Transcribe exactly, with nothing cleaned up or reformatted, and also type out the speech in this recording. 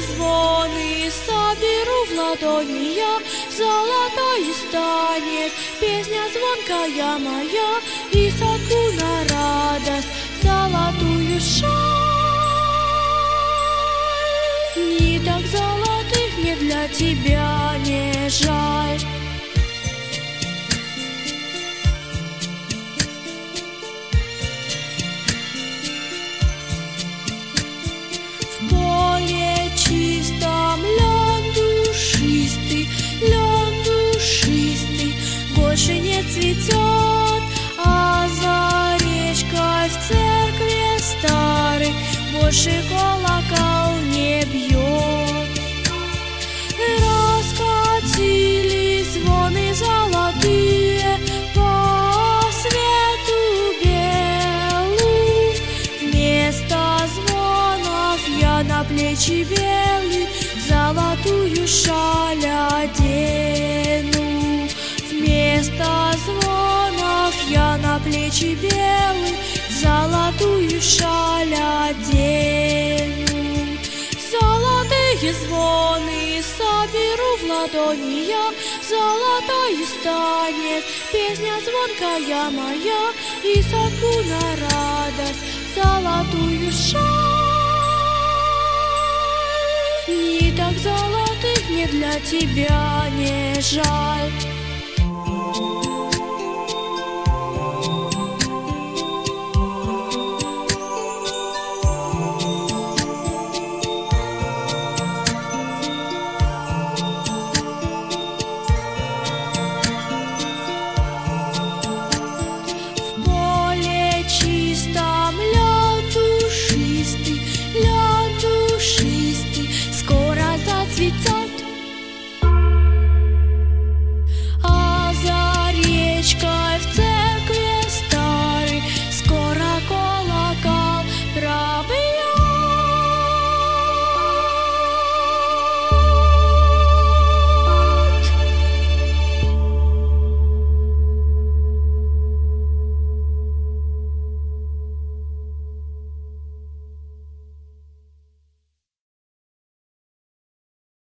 звоны соберу в ладони я, золотой станет песня звонкая моя, и сотру на радость золотую шаль. Ниток золотых мне для тебя не жаль. В поле чистом лен душистый, лен душистый больше не цветет, а за речкой в церкви старой больше колокол не бьет. Раскатились звоны золотые по свету белу, вместо звонов я на плечи белый золотую шаль одену. Вместо звонов я на плечи белый золотую шаль одену. Золотые звоны соберу в ладони я, золотой станет песня звонкая моя, и сотру на радость золотую шаль. Ниток золотых мне для тебя не жаль.